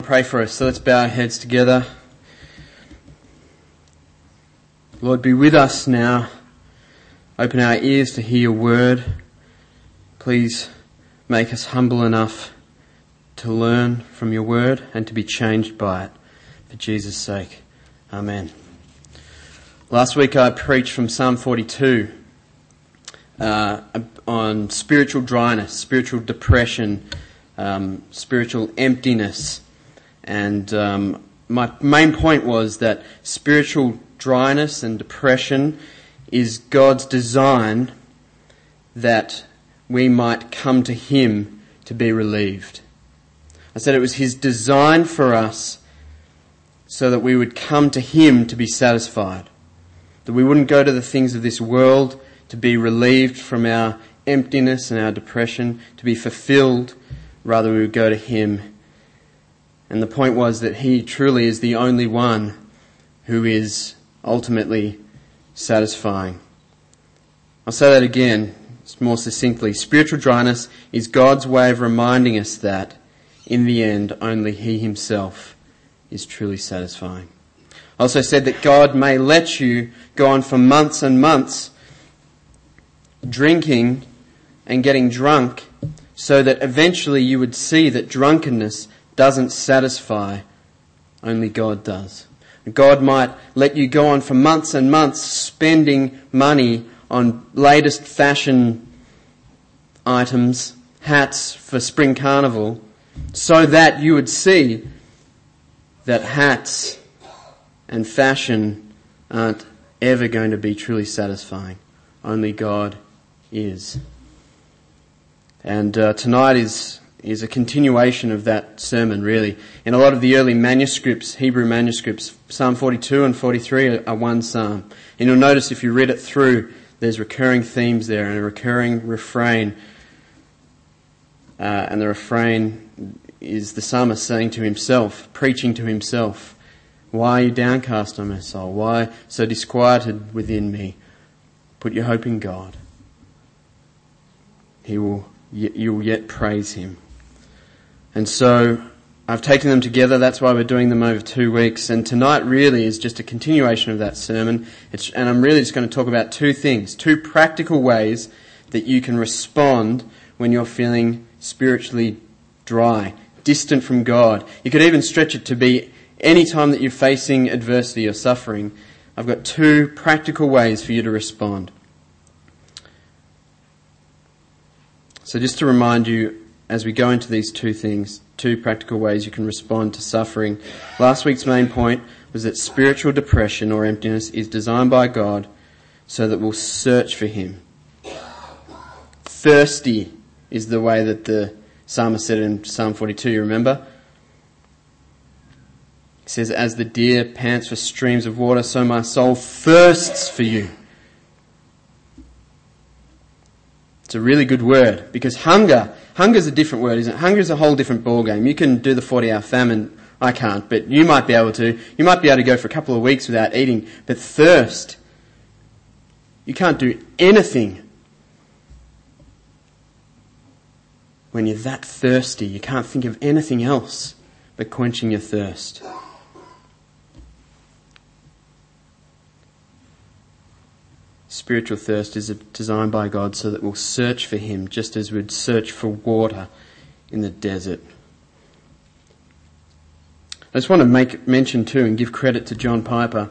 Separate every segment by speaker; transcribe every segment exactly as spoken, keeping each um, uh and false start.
Speaker 1: Pray for us. So let's bow our heads together. Lord, be with us now. Open our ears to hear your word. Please make us humble enough to learn from your word and to be changed by it. For Jesus' sake. Amen. Last week I preached from Psalm forty-two uh, on spiritual dryness, spiritual depression, um, spiritual emptiness. And um, my main point was that spiritual dryness and depression is God's design that we might come to Him to be relieved. I said it was His design for us so that we would come to Him to be satisfied. That we wouldn't go to the things of this world to be relieved from our emptiness and our depression, to be fulfilled. Rather, we would go to Him. And the point was that He truly is the only one who is ultimately satisfying. I'll say that again, more succinctly. Spiritual dryness is God's way of reminding us that, in the end, only He Himself is truly satisfying. I also said that God may let you go on for months and months drinking and getting drunk so that eventually you would see that drunkenness doesn't satisfy, only God does. God might let you go on for months and months spending money on latest fashion items, hats for spring carnival, so that you would see that hats and fashion aren't ever going to be truly satisfying. Only God is. And uh, tonight is is a continuation of that sermon, really. In a lot of the early manuscripts, Hebrew manuscripts, Psalm forty-two and forty-three are, are one psalm. And you'll notice if you read it through, there's recurring themes there and a recurring refrain. Uh, and the refrain is the psalmist saying to himself, preaching to himself, "Why are you downcast, O my soul? Why so disquieted within me? Put your hope in God. He will, you will yet praise Him." And so I've taken them together. That's why we're doing them over two weeks. And tonight really is just a continuation of that sermon. It's, and I'm really just going to talk about two things, two practical ways that you can respond when you're feeling spiritually dry, distant from God. You could even stretch it to be any time that you're facing adversity or suffering. I've got two practical ways for you to respond. So just to remind you, as we go into these two things, two practical ways you can respond to suffering. Last week's main point was that spiritual depression or emptiness is designed by God so that we'll search for Him. Thirsty is the way that the psalmist said in Psalm forty-two, you remember? He says, "As the deer pants for streams of water, so my soul thirsts for you." It's a really good word because hunger, hunger is a different word, isn't it? Hunger is a whole different ballgame. You can do the forty-hour famine. I can't, but you might be able to. You might be able to go for a couple of weeks without eating. But thirst, you can't do anything when you're that thirsty. You can't think of anything else but quenching your thirst. Spiritual thirst is designed by God so that we'll search for Him just as we'd search for water in the desert. I just want to make mention too and give credit to John Piper.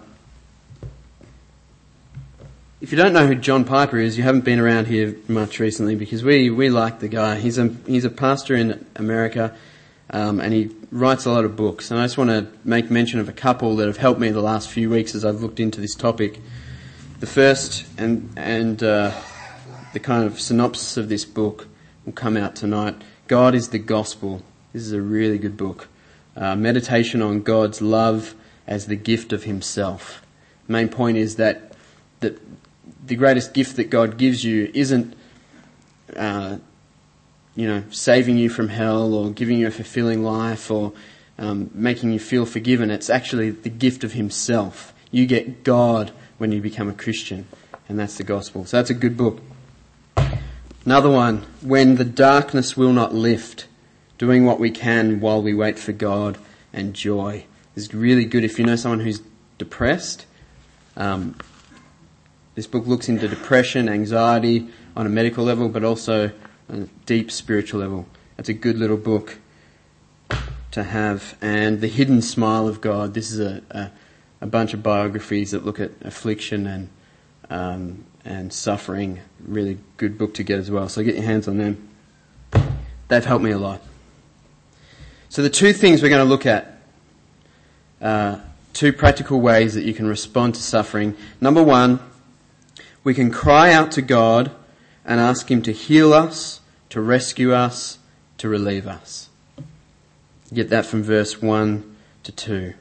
Speaker 1: If you don't know who John Piper is, you haven't been around here much recently because we, we like the guy. He's a, he's a pastor in America um, and he writes a lot of books. And I just want to make mention of a couple that have helped me the last few weeks as I've looked into this topic. The first and and uh, the kind of synopsis of this book will come out tonight. God is the Gospel. This is a really good book. Uh, meditation on God's love as the gift of Himself. The main point is that that the greatest gift that God gives you isn't, uh, you know, saving you from hell or giving you a fulfilling life or um, making you feel forgiven. It's actually the gift of Himself. You get God when you become a Christian, and that's the gospel. So that's a good book. Another one, When the Darkness Will Not Lift, doing what we can while we wait for God and joy. It's really good if you know someone who's depressed. Um, this book looks into depression, anxiety on a medical level, but also on a deep spiritual level. It's a good little book to have. And The Hidden Smile of God. This is a, a, a bunch of biographies that look at affliction and um, and suffering. Really good book to get as well. So get your hands on them. They've helped me a lot. So the two things we're going to look at, uh, two practical ways that you can respond to suffering. Number one, we can cry out to God and ask Him to heal us, to rescue us, to relieve us. You get that from verse one to two.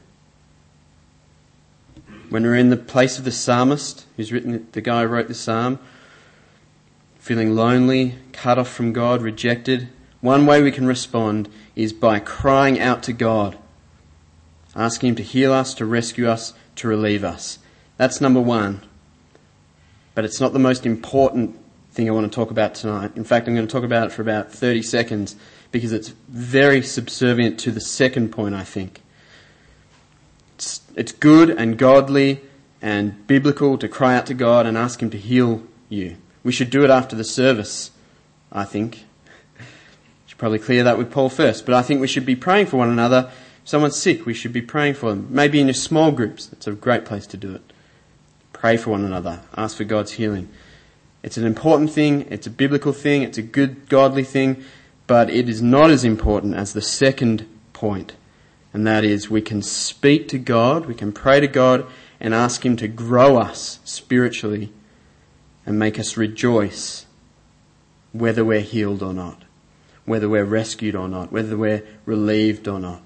Speaker 1: When we're in the place of the psalmist, who's written, the guy who wrote the psalm, feeling lonely, cut off from God, rejected, one way we can respond is by crying out to God, asking Him to heal us, to rescue us, to relieve us. That's number one. But it's not the most important thing I want to talk about tonight. In fact, I'm going to talk about it for about thirty seconds because it's very subservient to the second point, I think. It's, it's good and godly and biblical to cry out to God and ask Him to heal you. We should do it after the service, I think. Probably clear that with Paul first, but I think we should be praying for one another. If someone's sick, we should be praying for them. Maybe in your small groups, it's a great place to do it. Pray for one another. Ask for God's healing. It's an important thing. It's a biblical thing. It's a good, godly thing, but it is not as important as the second point, and that is we can speak to God, we can pray to God and ask Him to grow us spiritually and make us rejoice whether we're healed or not, whether we're rescued or not, whether we're relieved or not.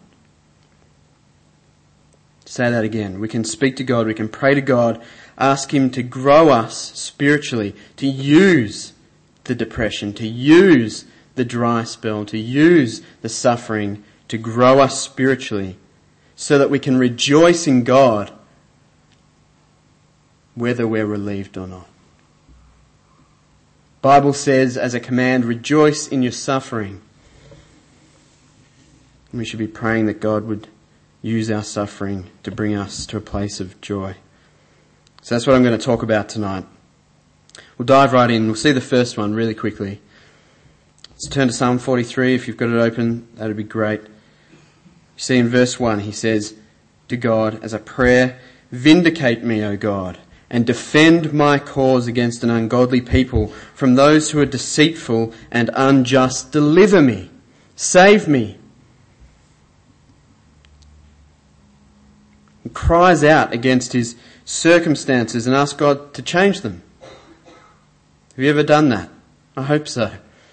Speaker 1: Say that again. We can speak to God, we can pray to God, ask Him to grow us spiritually, to use the depression, to use the dry spell, to use the suffering, to grow us spiritually, so that we can rejoice in God, whether we're relieved or not. Bible says as a command, rejoice in your suffering. And we should be praying that God would use our suffering to bring us to a place of joy. So that's what I'm going to talk about tonight. We'll dive right in. We'll see the first one really quickly. Let's turn to Psalm forty-three. If you've got it open, that'd be great. You see in verse one, he says to God as a prayer, "Vindicate me, O God, and defend my cause against an ungodly people. From those who are deceitful and unjust, deliver me, save me." He cries out against his circumstances and asks God to change them. Have you ever done that? I hope so.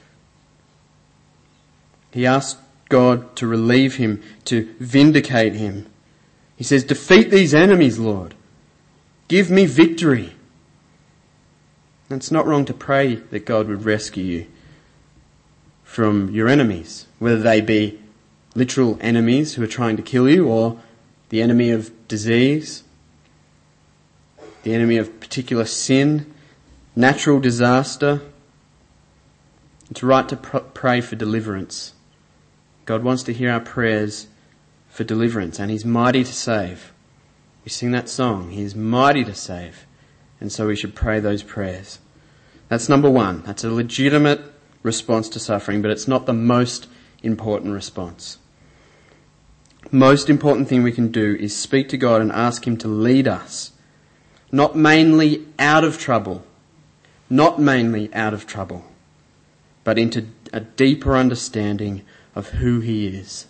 Speaker 1: He asks God to relieve him, to vindicate him. He says, "Defeat these enemies, Lord. Give me victory." And it's not wrong to pray that God would rescue you from your enemies, whether they be literal enemies who are trying to kill you, or the enemy of disease, the enemy of particular sin, natural disaster. It's right to pr- pray for deliverance. God wants to hear our prayers for deliverance, and He's mighty to save. We sing that song, He is mighty to save. And so we should pray those prayers. That's number one. That's a legitimate response to suffering, but it's not the most important response. Most important thing we can do is speak to God and ask Him to lead us. Not mainly out of trouble. Not mainly out of trouble. But into a deeper understanding of who He is.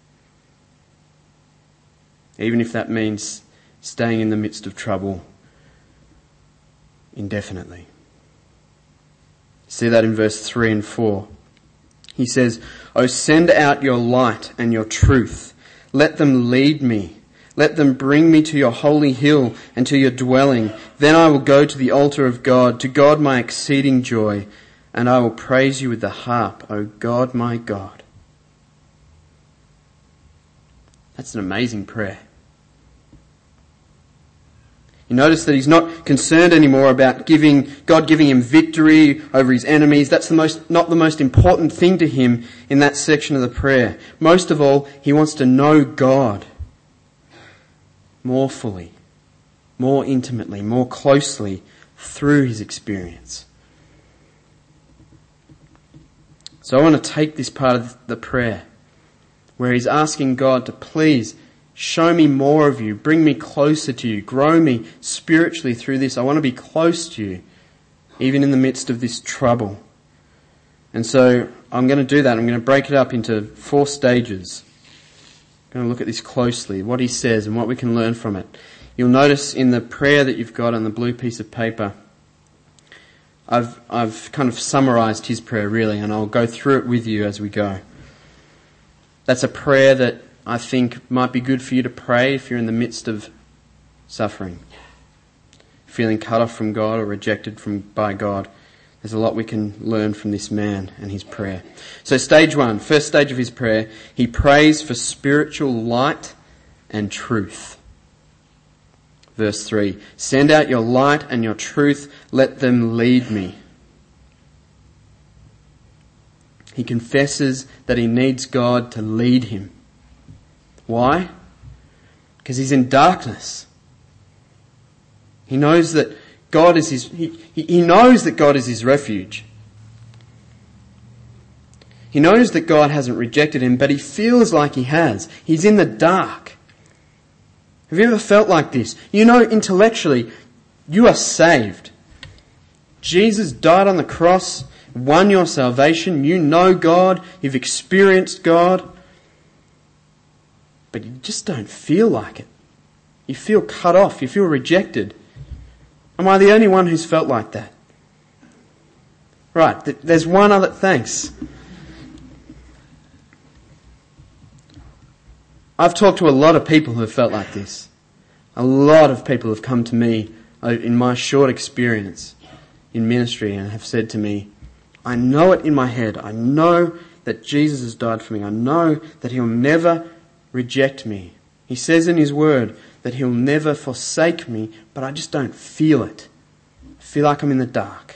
Speaker 1: Even if that means staying in the midst of trouble indefinitely. See that in verse three and four. He says, "O send out your light and your truth. Let them lead me. Let them bring me to your holy hill and to your dwelling. Then I will go to the altar of God, to God my exceeding joy, and I will praise you with the harp, O God my God." That's an amazing prayer. You notice that he's not concerned anymore about giving God giving him victory over his enemies. That's the most not the most important thing to him in that section of the prayer. Most of all, he wants to know God more fully, more intimately, more closely through his experience. So I want to take this part of the prayer where he's asking God to please show me more of you, bring me closer to you, grow me spiritually through this. I want to be close to you, even in the midst of this trouble. And so I'm going to do that. I'm going to break it up into four stages. I'm going to look at this closely, what he says and what we can learn from it. You'll notice in the prayer that you've got on the blue piece of paper, I've I've kind of summarised his prayer really, and I'll go through it with you as we go. That's a prayer that I think might be good for you to pray if you're in the midst of suffering, feeling cut off from God or rejected from by God. There's a lot we can learn from this man and his prayer. So stage one, first stage of his prayer, he prays for spiritual light and truth. Verse three, send out your light and your truth, let them lead me. He confesses that he needs God to lead him. Why? Because he's in darkness. He knows that God is his, he, he knows that God is his refuge. He knows that God hasn't rejected him, but he feels like he has. He's in the dark. Have you ever felt like this? You know intellectually you are saved. Jesus died on the cross, won your salvation. You know God. You've experienced God. But you just don't feel like it. You feel cut off. You feel rejected. Am I the only one who's felt like that? Right, th- there's one other... Thanks. I've talked to a lot of people who have felt like this. A lot of people have come to me in my short experience in ministry and have said to me, I know it in my head. I know that Jesus has died for me. I know that he'll never reject me. He says in his word that he'll never forsake me, but I just don't feel it. I feel like I'm in the dark.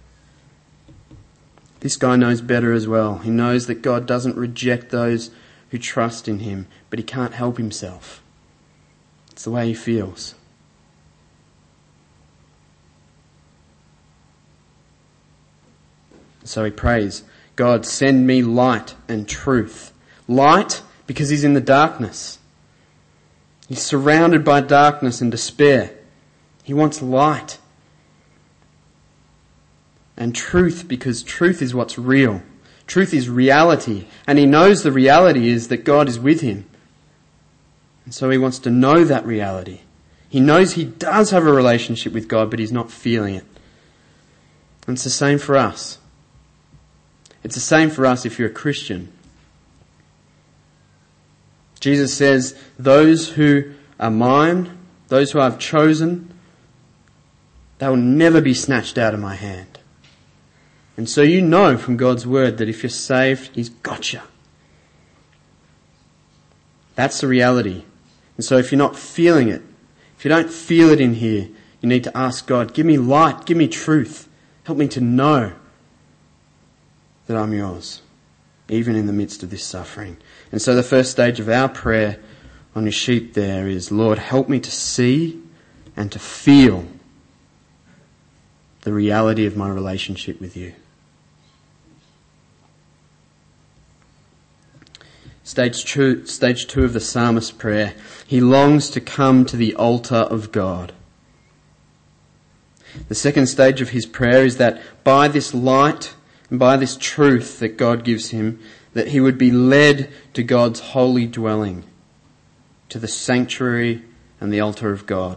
Speaker 1: This guy knows better as well. He knows that God doesn't reject those who trust in him, but he can't help himself. It's the way he feels. So he prays, God, send me light and truth. Light because he's in the darkness. He's surrounded by darkness and despair. He wants light. And truth because truth is what's real. Truth is reality. And he knows the reality is that God is with him. And so he wants to know that reality. He knows he does have a relationship with God, but he's not feeling it. And it's the same for us. It's the same for us if you're a Christian. Jesus says, those who are mine, those who I've chosen, they will never be snatched out of my hand. And so you know from God's word that if you're saved, he's got you. That's the reality. And so if you're not feeling it, if you don't feel it in here, you need to ask God, give me light, give me truth. Help me to know that I'm yours, even in the midst of this suffering. And so the first stage of our prayer on your sheet there is, Lord, help me to see and to feel the reality of my relationship with you. Stage two, stage two of the psalmist's prayer. He longs to come to the altar of God. The second stage of his prayer is that by this light and by this truth that God gives him, that he would be led to God's holy dwelling, to the sanctuary and the altar of God.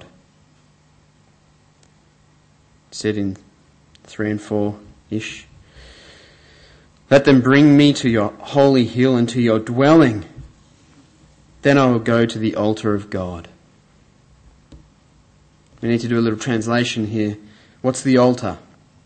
Speaker 1: Said in three and four-ish. Let them bring me to your holy hill and to your dwelling. Then I will go to the altar of God. We need to do a little translation here. What's the altar?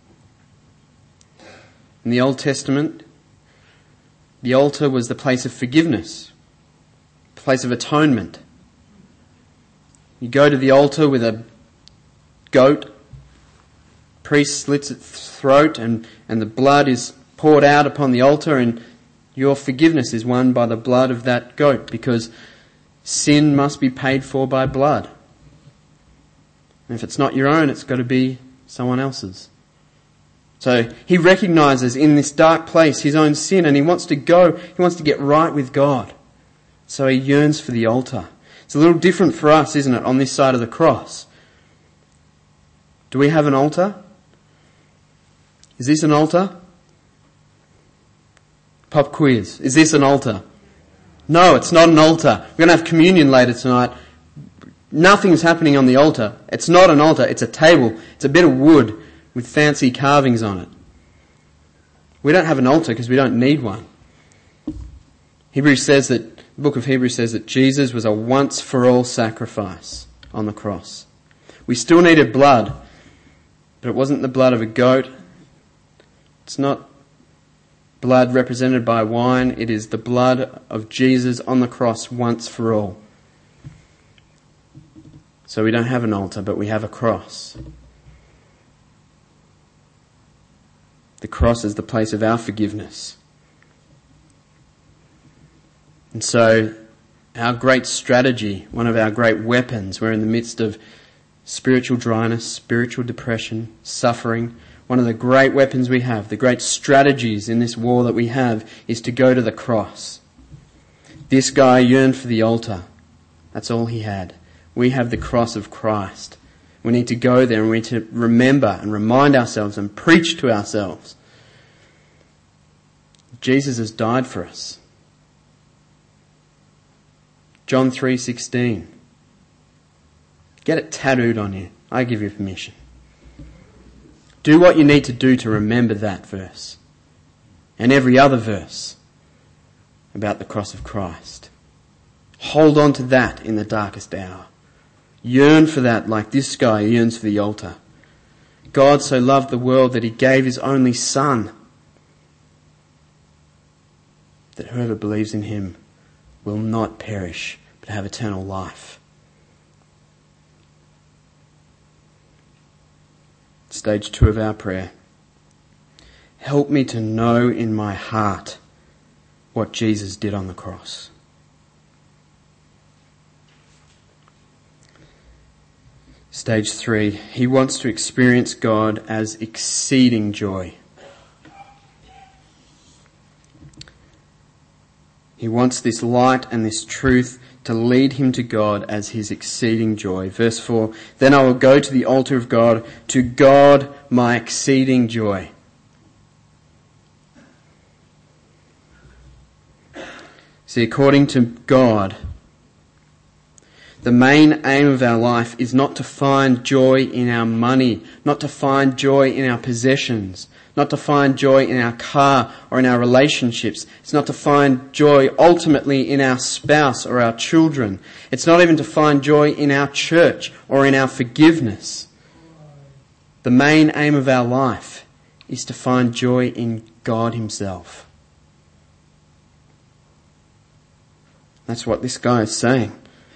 Speaker 1: In the Old Testament, the altar was the place of forgiveness, place of atonement. You go to the altar with a goat, priest slits its throat and, and the blood is poured out upon the altar, and your forgiveness is won by the blood of that goat, because sin must be paid for by blood. And if it's not your own, it's got to be someone else's. So he recognises in this dark place his own sin, and he wants to go, he wants to get right with God. So he yearns for the altar. It's a little different for us, isn't it, on this side of the cross. Do we have an altar? Is this an altar? Pop quiz. Is this an altar? No, it's not an altar. We're going to have communion later tonight. Nothing's happening on the altar. It's not an altar. It's a table. It's a bit of wood with fancy carvings on it. We don't have an altar because we don't need one. Hebrews says that, the book of Hebrews says that Jesus was a once-for-all sacrifice on the cross. We still needed blood, but it wasn't the blood of a goat. It's not blood represented by wine. It is the blood of Jesus on the cross once for all. So we don't have an altar, but we have a cross. The cross is the place of our forgiveness. And so our great strategy, one of our great weapons, we're in the midst of spiritual dryness, spiritual depression, suffering. One of the great weapons we have, the great strategies in this war that we have, is to go to the cross. This guy yearned for the altar. That's all he had. We have the cross of Christ. We need to go there and we need to remember and remind ourselves and preach to ourselves. Jesus has died for us. John three sixteen. Get it tattooed on you. I give you permission. Do what you need to do to remember that verse and every other verse about the cross of Christ. Hold on to that in the darkest hour. Yearn for that like this guy yearns for the altar. God so loved the world that he gave his only Son, that whoever believes in him will not perish but have eternal life. Stage two of our prayer. Help me to know in my heart what Jesus did on the cross. Stage three. He wants to experience God as exceeding joy. He wants this light and this truth to lead him to God as his exceeding joy. Verse four, then I will go to the altar of God, to God my exceeding joy. See, according to God, the main aim of our life is not to find joy in our money, not to find joy in our possessions, not to find joy in our car or in our relationships. It's not to find joy ultimately in our spouse or our children. It's not even to find joy in our church or in our forgiveness. The main aim of our life is to find joy in God himself. That's what this guy is saying.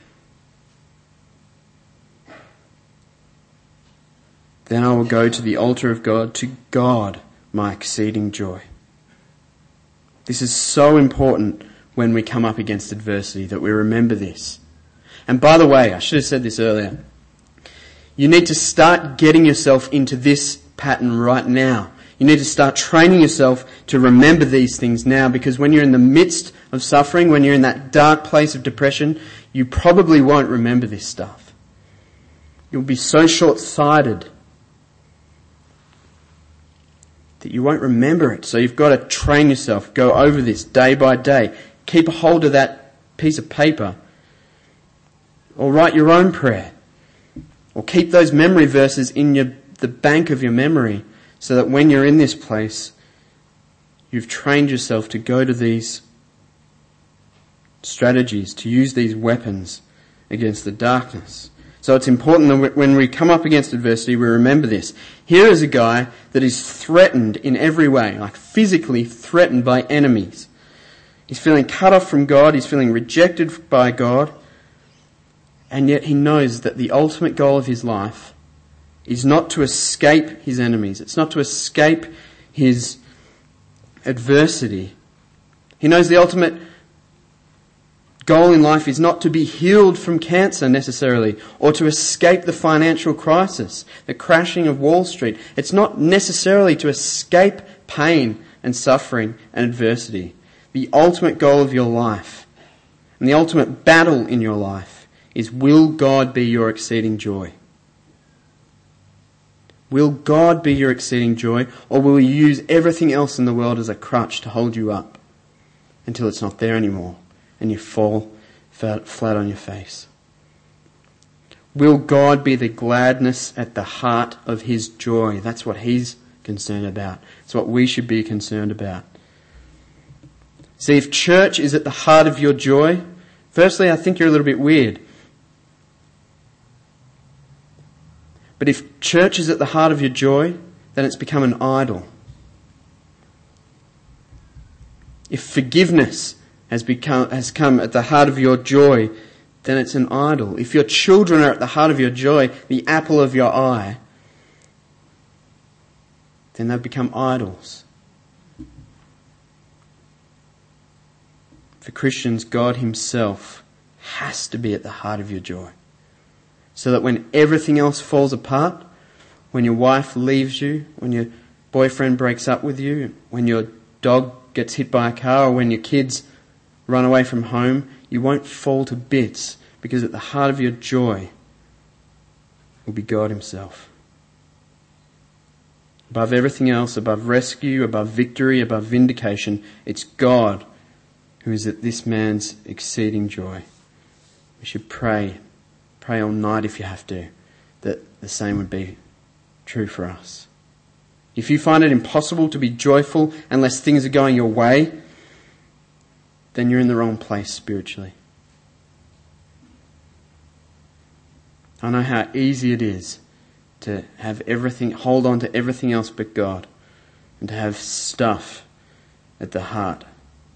Speaker 1: Then I will go to the altar of God, to God my exceeding joy. This is so important when we come up against adversity, that we remember this. And by the way, I should have said this earlier. You need to start getting yourself into this pattern right now. You need to start training yourself to remember these things now, because when you're in the midst of suffering, when you're in that dark place of depression, you probably won't remember this stuff. You'll be so short-sighted that you won't remember it. So you've got to train yourself. Go over this day by day. Keep a hold of that piece of paper. Or write your own prayer. Or keep those memory verses in your, the bank of your memory, so that when you're in this place, you've trained yourself to go to these strategies, to use these weapons against the darkness. So it's important that when we come up against adversity, we remember this. Here is a guy that is threatened in every way, like physically threatened by enemies. He's feeling cut off from God, he's feeling rejected by God, and yet he knows that the ultimate goal of his life is not to escape his enemies. It's not to escape his adversity. He knows the ultimate goal in life is not to be healed from cancer necessarily, or to escape the financial crisis, the crashing of Wall Street. It's not necessarily to escape pain and suffering and adversity. The ultimate goal of your life and the ultimate battle in your life is, will God be your exceeding joy? Will God be your exceeding joy, or will you use everything else in the world as a crutch to hold you up until it's not there anymore and you fall flat on your face? Will God be the gladness at the heart of his joy? That's what he's concerned about. It's what we should be concerned about. See, if church is at the heart of your joy, firstly, I think you're a little bit weird. But if church is at the heart of your joy, then it's become an idol. If forgiveness has become has come at the heart of your joy, then it's an idol. If your children are at the heart of your joy, the apple of your eye, then they've become idols. For Christians, God himself has to be at the heart of your joy. So that when everything else falls apart, when your wife leaves you, when your boyfriend breaks up with you, when your dog gets hit by a car, or when your kids run away from home, you won't fall to bits, because at the heart of your joy will be God himself. Above everything else, above rescue, above victory, above vindication, it's God who is at this man's exceeding joy. We should pray, pray all night if you have to, that the same would be true for us. If you find it impossible to be joyful unless things are going your way, then you're in the wrong place spiritually. I know how easy it is to have everything, hold on to everything else but God, and to have stuff at the heart.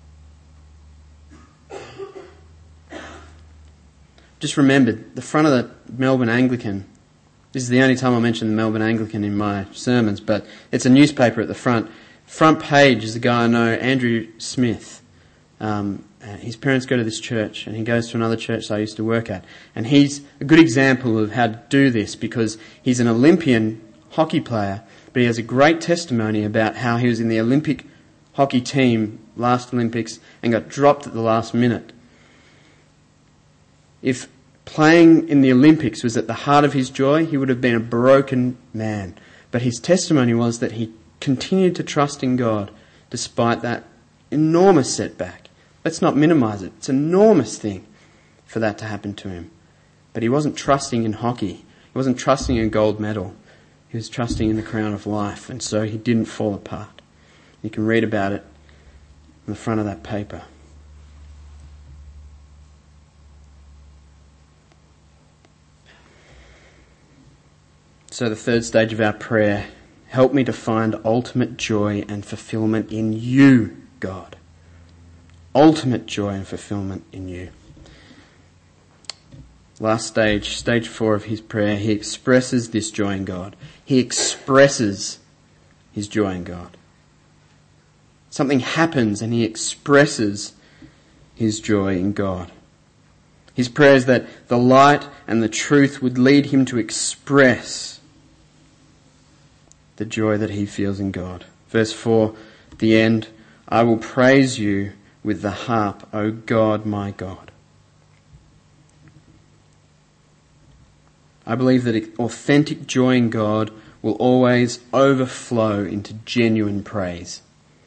Speaker 1: Just remembered, the front of the Melbourne Anglican, this is the only time I mention the Melbourne Anglican in my sermons, but it's a newspaper at the front. Front page is a guy I know, Andrew Smith. Um, his parents go to this church, and he goes to another church that I used to work at. And he's a good example of how to do this, because he's an Olympian hockey player, but he has a great testimony about how he was in the Olympic hockey team last Olympics and got dropped at the last minute. If playing in the Olympics was at the heart of his joy, he would have been a broken man. But his testimony was that he continued to trust in God despite that enormous setback. Let's not minimize it. It's an enormous thing for that to happen to him. But he wasn't trusting in hockey. He wasn't trusting in a gold medal. He was trusting in the crown of life, and so he didn't fall apart. You can read about it on the front of that paper. So the third stage of our prayer, help me to find ultimate joy and fulfillment in you, God. Ultimate joy and fulfillment in you. Last stage, stage four of his prayer, he expresses this joy in God. He expresses his joy in God. Something happens and he expresses his joy in God. His prayer is that the light and the truth would lead him to express the joy that he feels in God. Verse four, at the end, I will praise you with the harp, O God, my God. I believe that authentic joy in God will always overflow into genuine praise.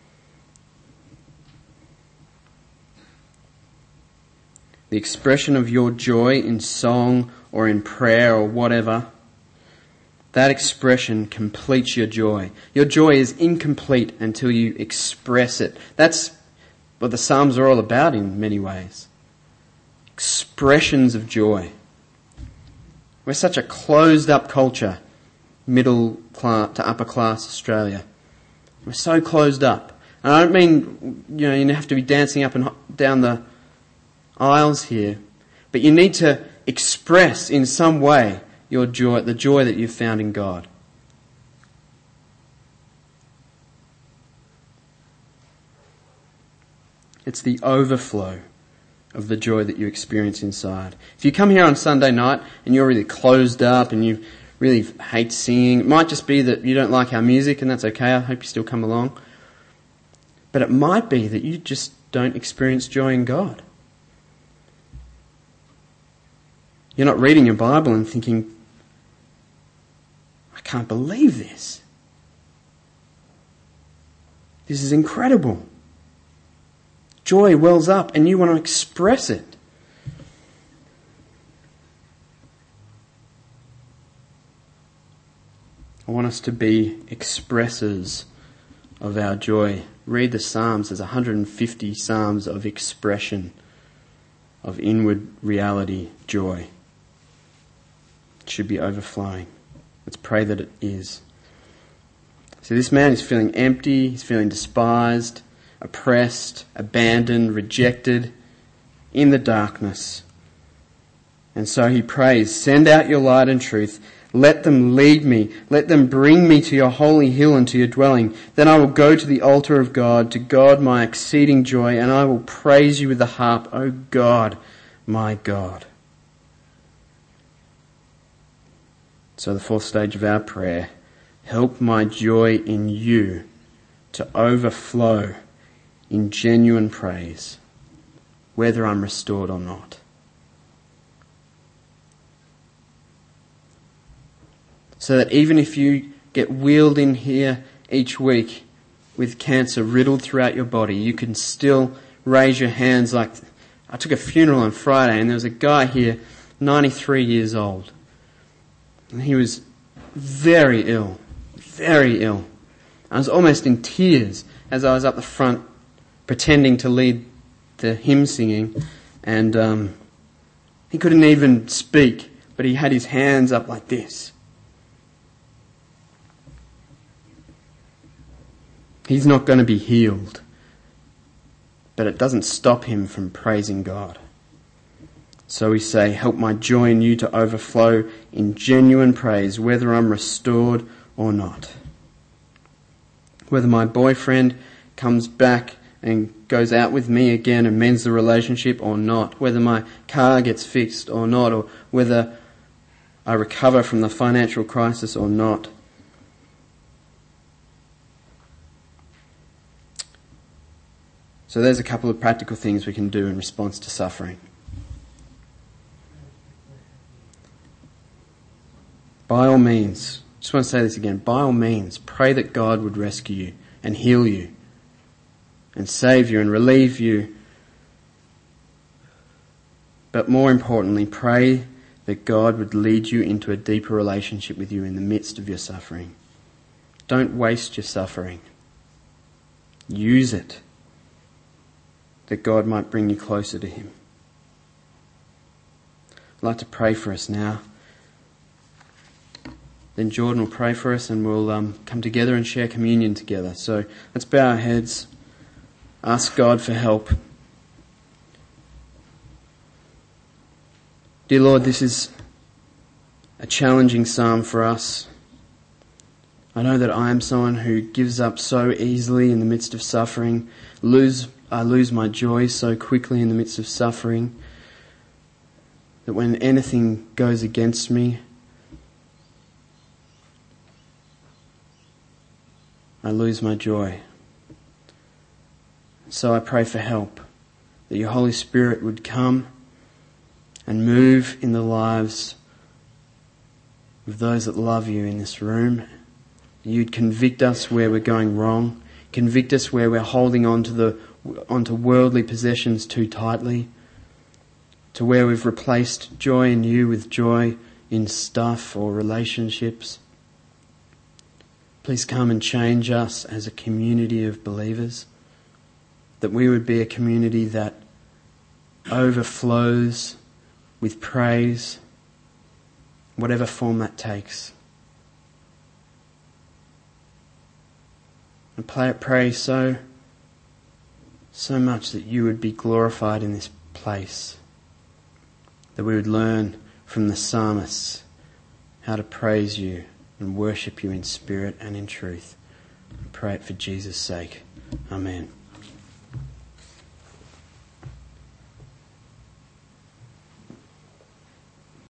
Speaker 1: The expression of your joy in song or in prayer or whatever, that expression completes your joy. Your joy is incomplete until you express it. That's what the Psalms are all about in many ways. Expressions of joy. We're such a closed up culture, middle class to upper class Australia. We're so closed up. And I don't mean, you know, you have to be dancing up and down the aisles here, but you need to express in some way your joy, the joy that you've found in God? It's the overflow of the joy that you experience inside. If you come here on Sunday night and you're really closed up and you really hate singing, it might just be that you don't like our music, and that's okay. I hope you still come along. But it might be that you just don't experience joy in God. You're not reading your Bible and thinking, I can't believe this. This is incredible. Joy wells up and you want to express it. I want us to be expressors of our joy. Read the Psalms. There's one hundred fifty Psalms of expression of inward reality, joy. It should be overflowing. Let's pray that it is. So this man is feeling empty, he's feeling despised, oppressed, abandoned, rejected, in the darkness. And so he prays, send out your light and truth. Let them lead me. Let them bring me to your holy hill and to your dwelling. Then I will go to the altar of God, to God my exceeding joy, and I will praise you with the harp, O God, my God. So the fourth stage of our prayer, help my joy in you to overflow in genuine praise, whether I'm restored or not. So that even if you get wheeled in here each week with cancer riddled throughout your body, you can still raise your hands like... I took a funeral on Friday and there was a guy here, ninety-three years old. And he was very ill, very ill. I was almost in tears as I was up the front pretending to lead the hymn singing, and um, he couldn't even speak, but he had his hands up like this. He's not going to be healed, but it doesn't stop him from praising God. So we say, help my joy in you to overflow in genuine praise, whether I'm restored or not. Whether my boyfriend comes back and goes out with me again and mends the relationship or not, whether my car gets fixed or not, or whether I recover from the financial crisis or not. So there's a couple of practical things we can do in response to suffering. By all means, just want to say this again, by all means, pray that God would rescue you and heal you and save you and relieve you. But more importantly, pray that God would lead you into a deeper relationship with you in the midst of your suffering. Don't waste your suffering. Use it, that God might bring you closer to Him. I'd like to pray for us now. Then Jordan will pray for us and we'll um, come together and share communion together. So let's bow our heads, ask God for help. Dear Lord, this is a challenging psalm for us. I know that I am someone who gives up so easily in the midst of suffering, lose I lose my joy so quickly in the midst of suffering, that when anything goes against me, I lose my joy. So I pray for help, that your Holy Spirit would come and move in the lives of those that love you in this room. You'd convict us where we're going wrong, convict us where we're holding on to the onto worldly possessions too tightly, to where we've replaced joy in you with joy in stuff or relationships. Please come and change us as a community of believers, that we would be a community that overflows with praise, whatever form that takes. And pray, pray so So much that you would be glorified in this place, that we would learn from the psalmists how to praise you and worship you in spirit and in truth. We pray it for Jesus' sake. Amen.